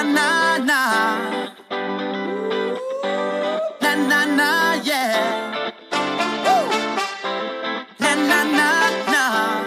na na. Na na na, yeah. Woo. Na na na na.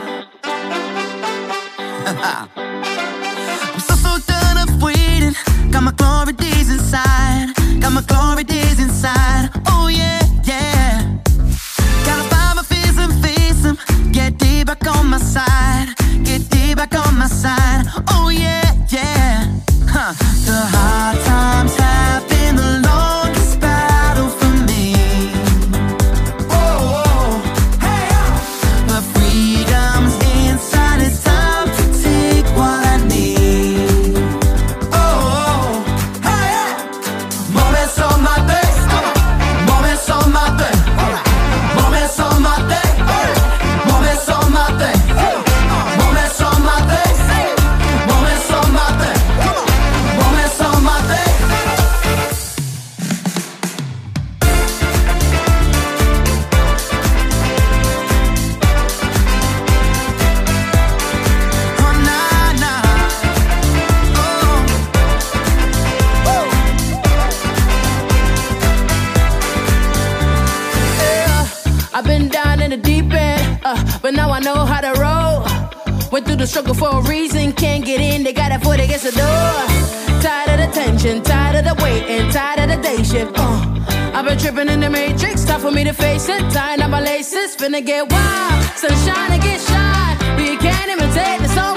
I'm so done of waiting. Got my glory days inside. Got my glory days inside. Oh yeah, yeah. Gotta find my fears and face them. Get deep back on my side. Get deep back on my side. Oh yeah, yeah. Huh. The hard times have been the longest battle for me. Whoa, whoa. Hey, but freedom's inside. It's time to take what I need. Oh, hey, moments on my day. Moments on my day. Moments on my day. Moments on my day. Moments on my day. Moments on my day. Moments on my day. Oh, nah, nah. Oh. Woo. Yeah, I've been down in the deep end, but now I know how to roll. Went through the struggle for a reason, can't get in, they got a foot against the door. Tired of the tension, tired of the waiting, tired of the day shift. I've been tripping in the matrix, time for me to face it. Tying up my laces, finna get wild, sunshine and get shine. But you can't imitate the song